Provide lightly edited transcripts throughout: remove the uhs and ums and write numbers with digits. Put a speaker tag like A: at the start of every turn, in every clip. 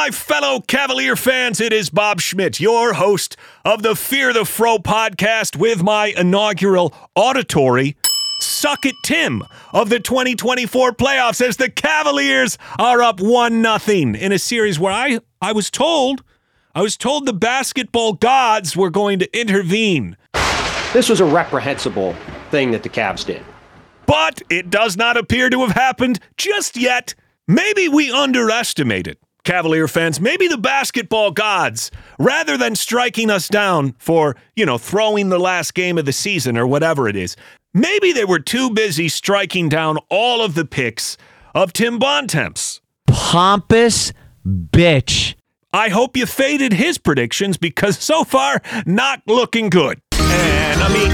A: my fellow Cavalier fans, it is Bob Schmidt, your host of the Fear the Fro podcast with my inaugural auditory Suck It Tim of the 2024 playoffs as the Cavaliers are up 1-0 in a series where I was told the basketball gods were going to intervene.
B: This was a reprehensible thing that the Cavs did.
A: But it does not appear to have happened just yet. Maybe we underestimated, Cavalier fans. Maybe the basketball gods, rather than striking us down for, throwing the last game of the season or whatever it is, maybe they were too busy striking down all of the picks of Tim Bontemps.
C: Pompous bitch.
A: I hope you faded his predictions because so far, not looking good. Enemy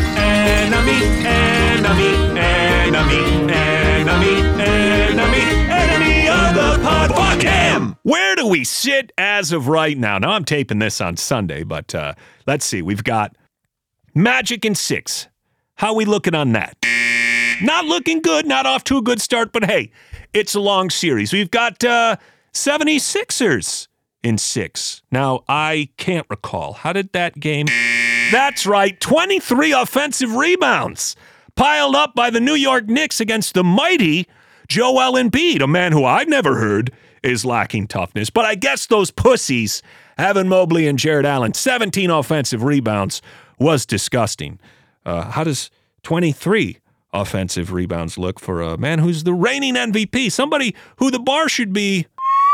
A: of the pod. Fuck him! Where do we sit as of right now? Now, I'm taping this on Sunday, but let's see. We've got Magic in 6. How are we looking on that? Not looking good, not off to a good start, but hey, it's a long series. We've got 76ers in 6. Now, I can't recall. How did that game... That's right, 23 offensive rebounds piled up by the New York Knicks against the mighty Joel Embiid, a man who I've never heard is lacking toughness. But I guess those pussies, Evan Mobley and Jared Allen, 17 offensive rebounds was disgusting. How does 23 offensive rebounds look for a man who's the reigning MVP, somebody who the bar should be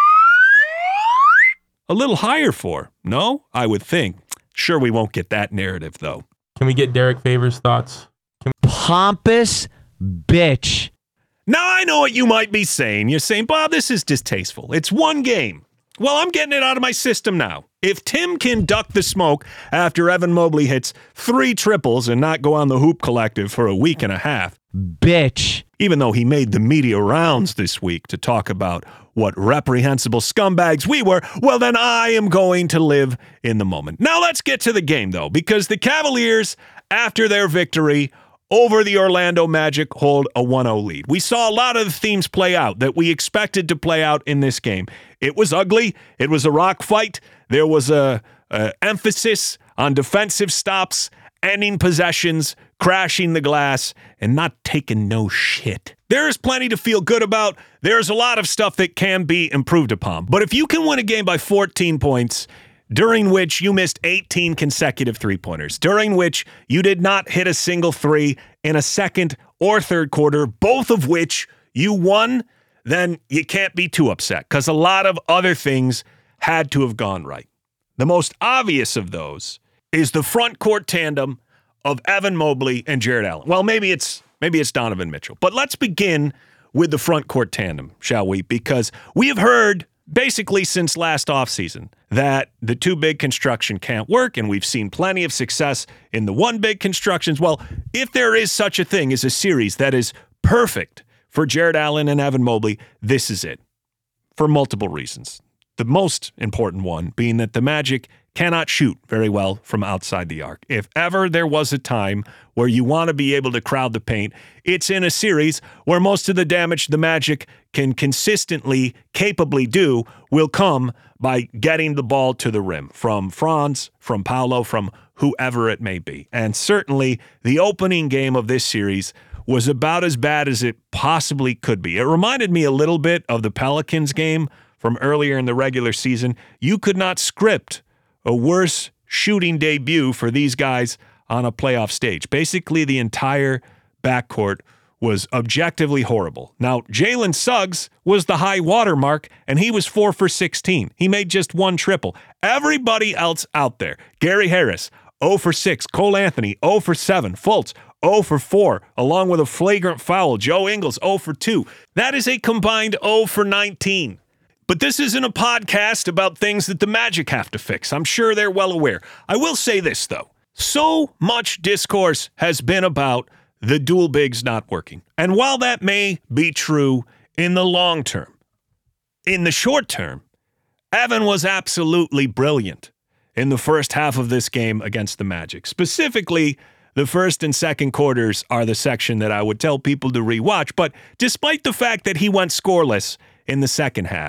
A: a little higher for? No, I would think. Sure, we won't get that narrative, though.
D: Can we get Derek Favors' thoughts?
C: Pompous bitch.
A: Now, I know what you might be saying. You're saying, Bob, this is distasteful. It's one game. Well, I'm getting it out of my system now. If Tim can duck the smoke after Evan Mobley hits 3 triples and not go on the Hoop Collective for a week and a half,
C: bitch.
A: Even though he made the media rounds this week to talk about what reprehensible scumbags we were, well, then I am going to live in the moment. Now let's get to the game, though, because the Cavaliers, after their victory over the Orlando Magic, hold a 1-0 lead. We saw a lot of the themes play out that we expected to play out in this game. It was ugly. It was a rock fight. There was a emphasis on defensive stops, ending possessions, crashing the glass, and not taking no shit. There is plenty to feel good about. There's a lot of stuff that can be improved upon. But if you can win a game by 14 points, during which you missed 18 consecutive three-pointers, during which you did not hit a single three in a second or third quarter, both of which you won, then you can't be too upset because a lot of other things had to have gone right. The most obvious of those is the front court tandem of Evan Mobley and Jared Allen. Well, maybe it's Donovan Mitchell. But let's begin with the front court tandem, shall we? Because we have heard basically since last offseason that the two big construction can't work, and we've seen plenty of success in the one big constructions. Well, if there is such a thing as a series that is perfect for Jared Allen and Evan Mobley, this is it for multiple reasons. The most important one being that the Magic cannot shoot very well from outside the arc. If ever there was a time where you want to be able to crowd the paint, it's in a series where most of the damage the Magic can consistently, capably do will come by getting the ball to the rim from Franz, from Paolo, from whoever it may be. And certainly the opening game of this series was about as bad as it possibly could be. It reminded me a little bit of the Pelicans game from earlier in the regular season. You could not script a worse shooting debut for these guys on a playoff stage. Basically, the entire backcourt was objectively horrible. Now, Jalen Suggs was the high water mark, and he was 4 for 16. He made just 1 triple. Everybody else out there, Gary Harris, 0 for 6. Cole Anthony, 0 for 7. Fultz, 0 for 4, along with a flagrant foul. Joe Ingles, 0 for 2. That is a combined 0 for 19. But this isn't a podcast about things that the Magic have to fix. I'm sure they're well aware. I will say this, though. So much discourse has been about the dual bigs not working. And while that may be true in the long term, in the short term, Evan was absolutely brilliant in the first half of this game against the Magic. Specifically, the first and second quarters are the section that I would tell people to rewatch. But despite the fact that he went scoreless in the second half,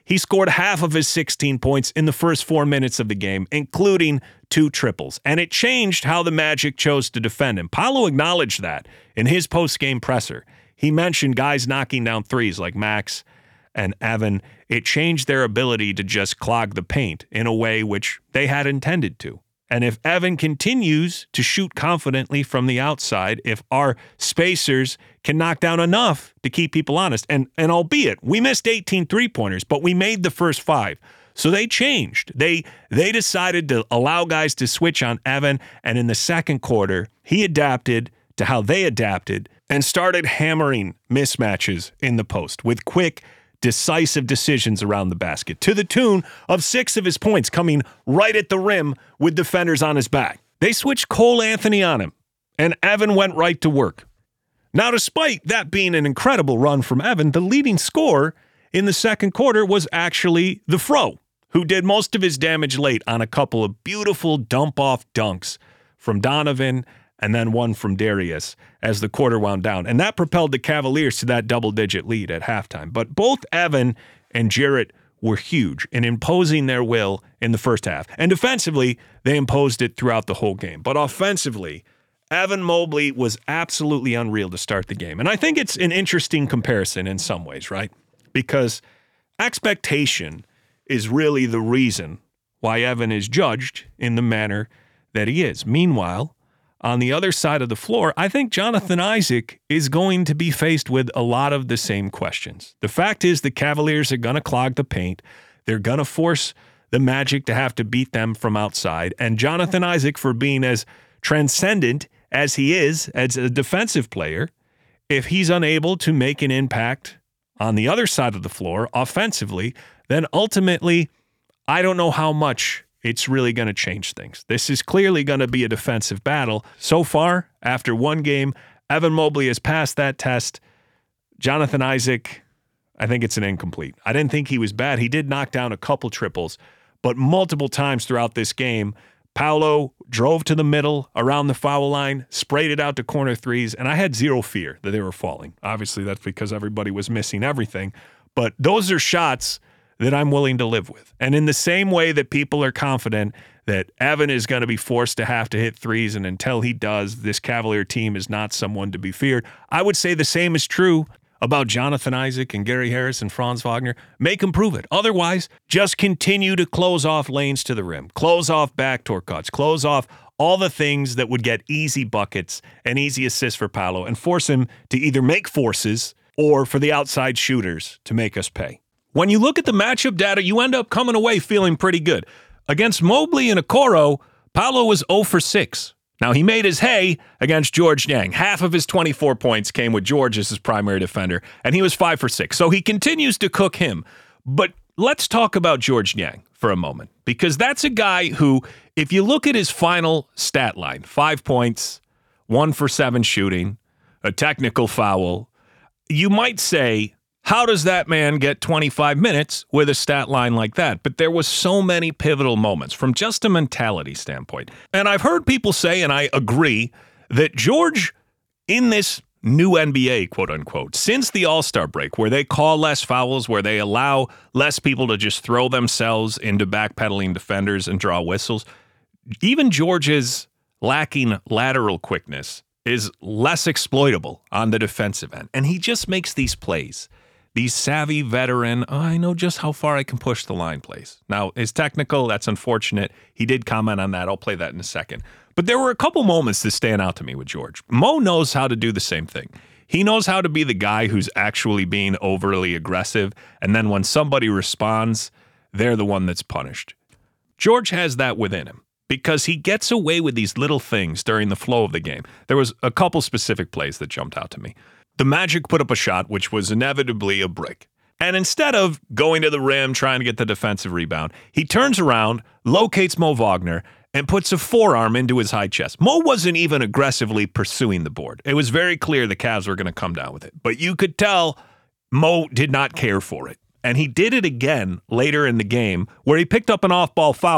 A: He scored half of his 16 points in the first 4 minutes of the game, including 2 triples. And it changed how the Magic chose to defend him. Paolo acknowledged that in his post-game presser. He mentioned guys knocking down threes like Max and Evan. It changed their ability to just clog the paint in a way which they had intended to. And if Evan continues to shoot confidently from the outside, if our spacers can knock down enough to keep people honest, and albeit we missed 18 three-pointers, but we made the first 5. So they changed. They decided to allow guys to switch on Evan, and in the second quarter, he adapted to how they adapted and started hammering mismatches in the post with quick, decisive decisions around the basket to the tune of 6 of his points coming right at the rim with defenders on his back. They switched Cole Anthony on him, and Evan went right to work. Now, despite that being an incredible run from Evan, the leading scorer in the second quarter was actually the Fro, who did most of his damage late on a couple of beautiful dump-off dunks from Donovan and then one from Darius as the quarter wound down. And that propelled the Cavaliers to that double-digit lead at halftime. But both Evan and Jarrett were huge in imposing their will in the first half. And defensively, they imposed it throughout the whole game. But offensively, Evan Mobley was absolutely unreal to start the game. And I think it's an interesting comparison in some ways, right? Because expectation is really the reason why Evan is judged in the manner that he is. Meanwhile, on the other side of the floor, I think Jonathan Isaac is going to be faced with a lot of the same questions. The fact is the Cavaliers are going to clog the paint. They're going to force the Magic to have to beat them from outside. And Jonathan Isaac, for being as transcendent as he is as a defensive player, if he's unable to make an impact on the other side of the floor offensively, then ultimately, I don't know how much it's really going to change things. This is clearly going to be a defensive battle. So far, after one game, Evan Mobley has passed that test. Jonathan Isaac, I think it's an incomplete. I didn't think he was bad. He did knock down a couple triples, but multiple times throughout this game, Paolo drove to the middle around the foul line, sprayed it out to corner threes, and I had zero fear that they were falling. Obviously, that's because everybody was missing everything, but those are shots that I'm willing to live with. And in the same way that people are confident that Evan is going to be forced to have to hit threes, and until he does, this Cavalier team is not someone to be feared, I would say the same is true about Jonathan Isaac and Gary Harris and Franz Wagner. Make them prove it. Otherwise, just continue to close off lanes to the rim, close off backdoor cuts, close off all the things that would get easy buckets and easy assists for Paolo, and force him to either make forces or for the outside shooters to make us pay. When you look at the matchup data, you end up coming away feeling pretty good. Against Mobley and Okoro, Paolo was 0 for 6. Now, he made his hay against George Niang. Half of his 24 points came with George as his primary defender, and he was 5 for 6. So he continues to cook him. But let's talk about George Niang for a moment, because that's a guy who, if you look at his final stat line, 5 points, 1 for 7 shooting, a technical foul, you might say, how does that man get 25 minutes with a stat line like that? But there was so many pivotal moments from just a mentality standpoint. And I've heard people say, and I agree, that George, in this new NBA, quote unquote, since the All-Star break, where they call less fouls, where they allow less people to just throw themselves into backpedaling defenders and draw whistles, even George's lacking lateral quickness is less exploitable on the defensive end. And he just makes these plays. These savvy veteran, I know just how far I can push the line plays. Now, his technical, that's unfortunate. He did comment on that. I'll play that in a second. But there were a couple moments that stand out to me with George. Mo knows how to do the same thing. He knows how to be the guy who's actually being overly aggressive, and then when somebody responds, they're the one that's punished. George has that within him because he gets away with these little things during the flow of the game. There was a couple specific plays that jumped out to me. The Magic put up a shot, which was inevitably a brick. And instead of going to the rim, trying to get the defensive rebound, he turns around, locates Mo Wagner, and puts a forearm into his high chest. Mo wasn't even aggressively pursuing the board. It was very clear the Cavs were going to come down with it. But you could tell Mo did not care for it. And he did it again later in the game, where he picked up an off-ball foul,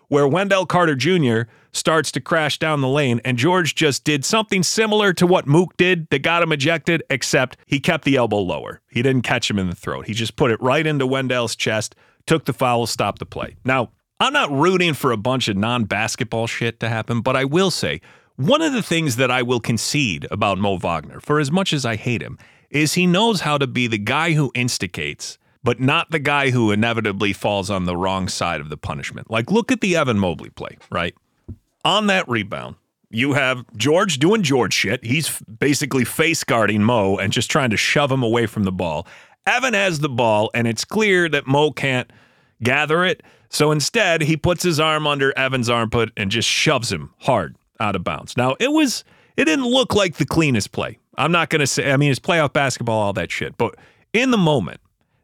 A: where Wendell Carter Jr. starts to crash down the lane, and George just did something similar to what Mook did that got him ejected, except he kept the elbow lower. He didn't catch him in the throat. He just put it right into Wendell's chest, took the foul, stopped the play. Now, I'm not rooting for a bunch of non-basketball shit to happen, but I will say, one of the things that I will concede about Mo Wagner, for as much as I hate him, is he knows how to be the guy who instigates, but not the guy who inevitably falls on the wrong side of the punishment. Like, look at the Evan Mobley play, right? On that rebound, you have George doing George shit. He's basically face guarding Mo and just trying to shove him away from the ball. Evan has the ball, and it's clear that Mo can't gather it. So instead, he puts his arm under Evan's armpit and just shoves him hard out of bounds. Now, it didn't look like the cleanest play. I'm not going to say, it's playoff basketball, all that shit. But in the moment,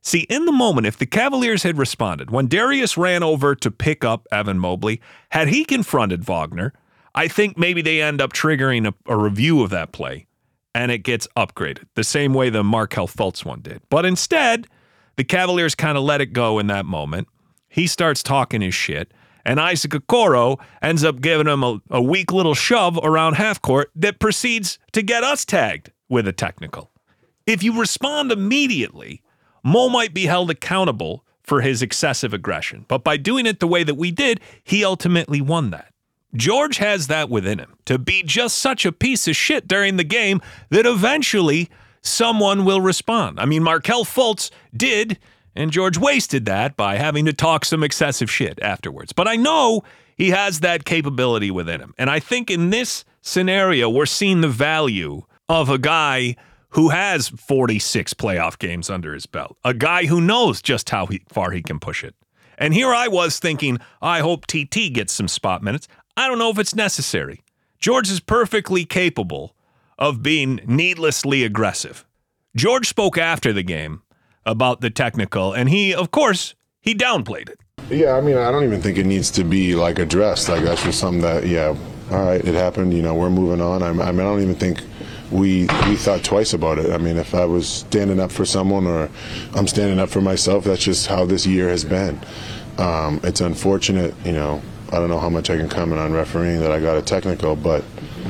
A: if the Cavaliers had responded, when Darius ran over to pick up Evan Mobley, had he confronted Wagner, I think maybe they end up triggering a review of that play, and it gets upgraded, the same way the Markelle Fultz one did. But instead, the Cavaliers kind of let it go in that moment. He starts talking his shit, and Isaac Okoro ends up giving him a weak little shove around half court that proceeds to get us tagged with a technical. If you respond immediately, Mo might be held accountable for his excessive aggression, but by doing it the way that we did, he ultimately won that. George has that within him, to be just such a piece of shit during the game that eventually someone will respond. Markelle Fultz did, and George wasted that by having to talk some excessive shit afterwards. But I know he has that capability within him. And I think in this scenario, we're seeing the value of a guy who has 46 playoff games under his belt, a guy who knows just how far he can push it. And here I was thinking, I hope TT gets some spot minutes. I don't know if it's necessary. George is perfectly capable of being needlessly aggressive. George spoke after the game about the technical, and he downplayed it.
E: Yeah, I don't even think it needs to be addressed. That's just something that, all right, it happened. We're moving on. I don't even think we thought twice about it. If I was standing up for someone or I'm standing up for myself, that's just how this year has been. It's unfortunate, I don't know how much I can comment on refereeing that I got a technical, but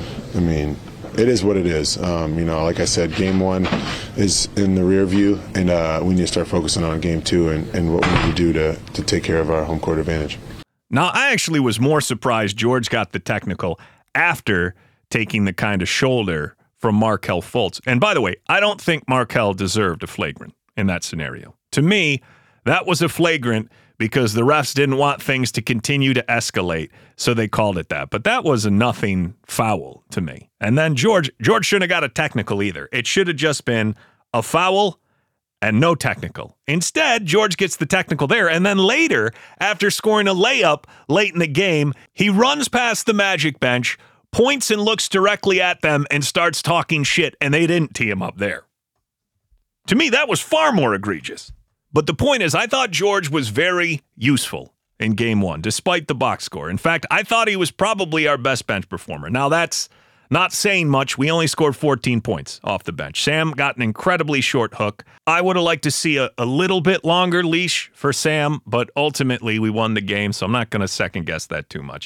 E: it is what it is. Like I said, game one is in the rear view, and we need to start focusing on game two and what we need to do to take care of our home court advantage.
A: Now, I actually was more surprised George got the technical after taking the kind of shoulder from Markelle Fultz. And by the way, I don't think Markelle deserved a flagrant in that scenario. To me, that was a flagrant because the refs didn't want things to continue to escalate, so they called it that. But that was a nothing foul to me. And then George shouldn't have got a technical either. It should have just been a foul and no technical. Instead, George gets the technical there, and then later, after scoring a layup late in the game, he runs past the Magic bench, points and looks directly at them, and starts talking shit, and they didn't tee him up there. To me, that was far more egregious. But the point is, I thought George was very useful in game one, despite the box score. In fact, I thought he was probably our best bench performer. Now, that's not saying much. We only scored 14 points off the bench. Sam got an incredibly short hook. I would have liked to see a little bit longer leash for Sam, but ultimately we won the game, so I'm not going to second guess that too much.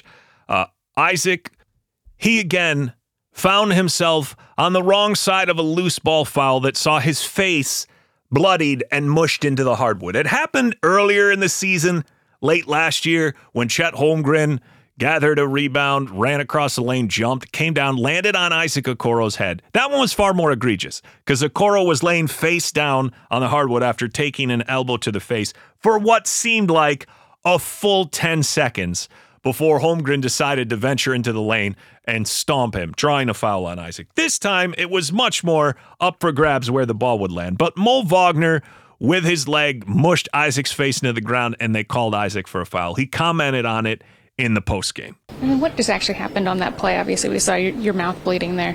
A: Isaac, he again found himself on the wrong side of a loose ball foul that saw his face bloodied and mushed into the hardwood. It happened earlier in the season, late last year, when Chet Holmgren gathered a rebound, ran across the lane, jumped, came down, landed on Isaac Okoro's head. That one was far more egregious because Okoro was laying face down on the hardwood after taking an elbow to the face for what seemed like a full 10 seconds before Holmgren decided to venture into the lane and stomp him, drawing a foul on Isaac. This time, it was much more up for grabs where the ball would land. But Mo Wagner, with his leg, mushed Isaac's face into the ground, and they called Isaac for a foul. He commented on it in the postgame.
F: What just actually happened on that play? Obviously, we saw your mouth bleeding there.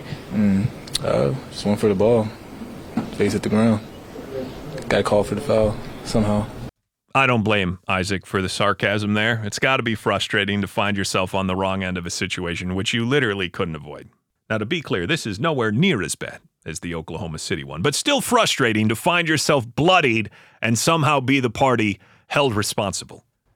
G: Just went for the ball. Face hit the ground. Got called for the foul somehow.
A: I don't blame Isaac for the sarcasm there. It's got to be frustrating to find yourself on the wrong end of a situation, which you literally couldn't avoid. Now, to be clear, this is nowhere near as bad as the Oklahoma City one, but still frustrating to find yourself bloodied and somehow be the party held responsible.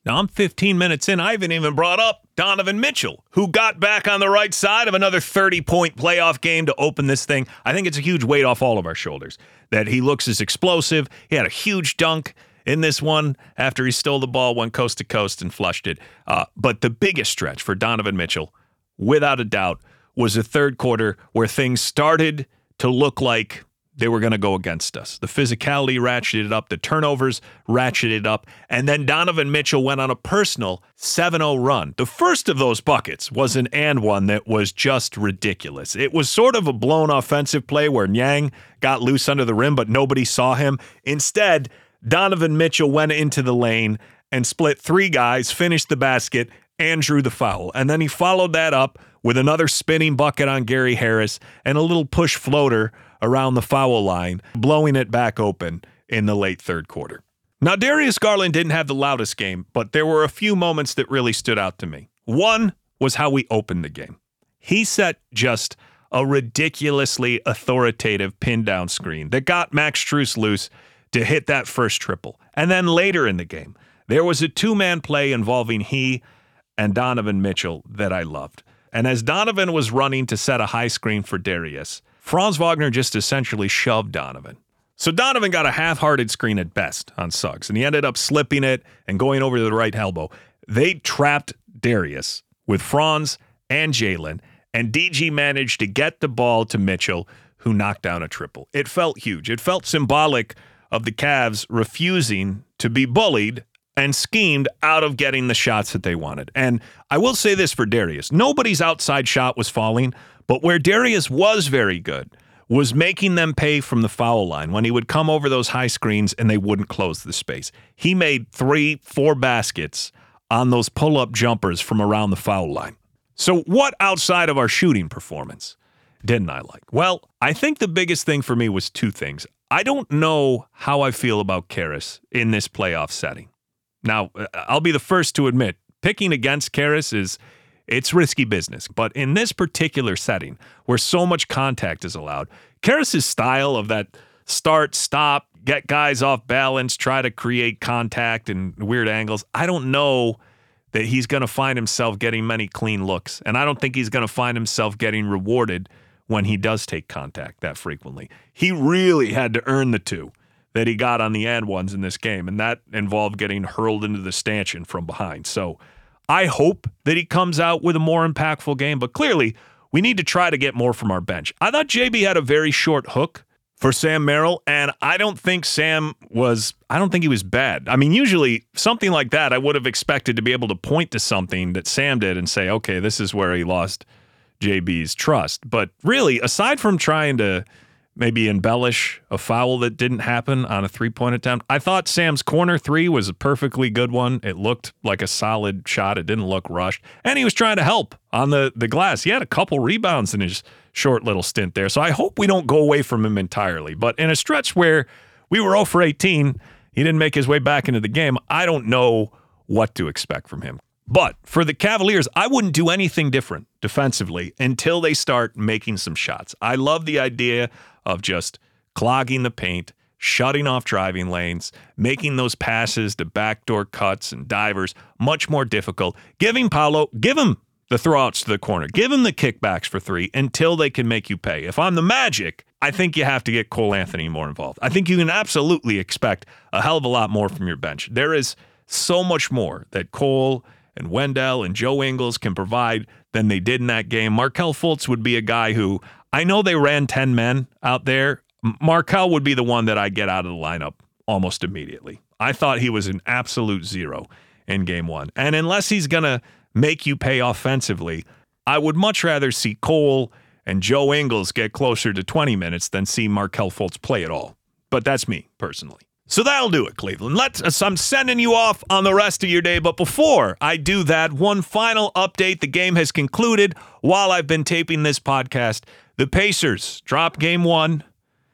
A: Now, I'm 15 minutes in. I haven't even brought up Donovan Mitchell, who got back on the right side of another 30-point playoff game to open this thing. I think it's a huge weight off all of our shoulders that he looks as explosive. He had a huge dunk in this one after he stole the ball, went coast to coast, and flushed it. But the biggest stretch for Donovan Mitchell, without a doubt, was the third quarter where things started to look like they were going to go against us. The physicality ratcheted up, the turnovers ratcheted up, and then Donovan Mitchell went on a personal 7-0 run. The first of those buckets was an and one that was just ridiculous. It was sort of a blown offensive play where Niang got loose under the rim, but nobody saw him. Instead, Donovan Mitchell went into the lane and split three guys, finished the basket, and drew the foul. And then he followed that up with another spinning bucket on Gary Harris and a little push floater around the foul line, blowing it back open in the late third quarter. Now, Darius Garland didn't have the loudest game, but there were a few moments that really stood out to me. One was how we opened the game. He set just a ridiculously authoritative pin-down screen that got Max Strus loose to hit that first triple. And then later in the game, there was a two-man play involving he and Donovan Mitchell that I loved. And as Donovan was running to set a high screen for Darius, Franz Wagner just essentially shoved Donovan. So Donovan got a half-hearted screen at best on Suggs, and he ended up slipping it and going over to the right elbow. They trapped Darius with Franz and Jalen, and DG managed to get the ball to Mitchell, who knocked down a triple. It felt huge. It felt symbolic of the Cavs refusing to be bullied and schemed out of getting the shots that they wanted. And I will say this for Darius. Nobody's outside shot was falling, but where Darius was very good was making them pay from the foul line when he would come over those high screens and they wouldn't close the space. He made 3-4 baskets on those pull-up jumpers from around the foul line. So what outside of our shooting performance didn't I like? Well, I think the biggest thing for me was two things. I don't know how I feel about Caris in this playoff setting. Now, I'll be the first to admit, picking against Caris it's risky business. But in this particular setting, where so much contact is allowed, Caris' style of that start, stop, get guys off balance, try to create contact and weird angles, I don't know that he's going to find himself getting many clean looks. And I don't think he's going to find himself getting rewarded when he does take contact that frequently. He really had to earn the two that he got on the and ones in this game, and that involved getting hurled into the stanchion from behind. So I hope that he comes out with a more impactful game, but clearly we need to try to get more from our bench. I thought JB had a very short hook for Sam Merrill, and I don't think he was bad. I mean, usually something like that, I would have expected to be able to point to something that Sam did and say, okay, this is where he lost JB's trust. But really, aside from trying to maybe embellish a foul that didn't happen on a three-point attempt, I thought Sam's corner three was a perfectly good one. It looked like a solid shot. It didn't look rushed. And he was trying to help on the glass. He had a couple rebounds in his short little stint there. So I hope we don't go away from him entirely. But in a stretch where we were 0 for 18, he didn't make his way back into the game, I don't know what to expect from him. But for the Cavaliers, I wouldn't do anything different defensively until they start making some shots. I love the idea of just clogging the paint, shutting off driving lanes, making those passes to backdoor cuts and divers much more difficult. Give him the throwouts to the corner. Give him the kickbacks for three until they can make you pay. If I'm the Magic, I think you have to get Cole Anthony more involved. I think you can absolutely expect a hell of a lot more from your bench. There is so much more that Cole and Wendell and Joe Ingles can provide than they did in that game. Markelle Fultz would be a guy who, I know they ran 10 men out there. Markelle would be the one that I'd get out of the lineup almost immediately. I thought he was an absolute zero in game one. And unless he's going to make you pay offensively, I would much rather see Cole and Joe Ingles get closer to 20 minutes than see Markelle Fultz play at all. But that's me, personally. So that'll do it, Cleveland. I'm sending you off on the rest of your day, but before I do that, one final update. The game has concluded while I've been taping this podcast. The Pacers drop game one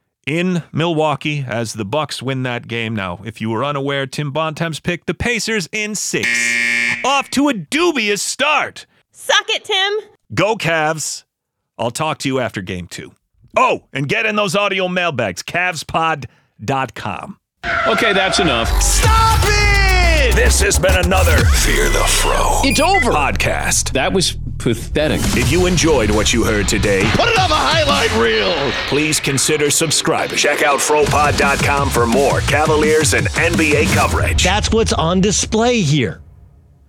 A: in Milwaukee as the Bucks win that game. Now, if you were unaware, Tim Bontemps picked the Pacers in 6. Off to a dubious start.
H: Suck it, Tim.
A: Go Cavs. I'll talk to you after game 2. Oh, and get in those audio mailbags, CavsPod.com.
I: Okay, that's enough.
A: Stop it! This has been another Fear the Fro.
H: It's over.
A: Podcast.
H: That was pathetic.
A: If you enjoyed what you heard today,
H: Put it on the highlight reel.
A: please consider subscribing. Check out FroPod.com for more Cavaliers and NBA coverage.
I: That's what's on display here.